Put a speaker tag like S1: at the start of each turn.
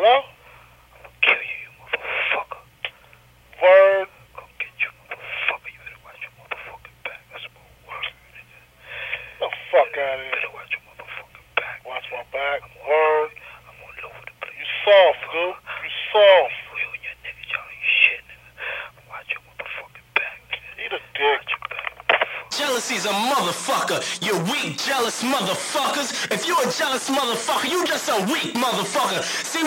S1: Hello?
S2: I'm gonna kill you, you motherfucker.
S1: Word.
S2: Gonna get you, motherfucker. You better watch your motherfucking back. That's my word, nigga.
S1: Get the fuck out of
S2: You
S1: here.
S2: better watch your motherfucking back.
S1: Watch my back. Word.
S2: I'm all over the place.
S1: You soft, dude. You soft.
S2: You and your niggas, y'all ain't shit, nigga. Watch your motherfucking back, nigga.
S1: Eat a dick.
S2: Watch your back, motherfucker.
S3: Jealousy's a motherfucker, you weak, jealous motherfuckers. If you a jealous motherfucker, you just a weak motherfucker. See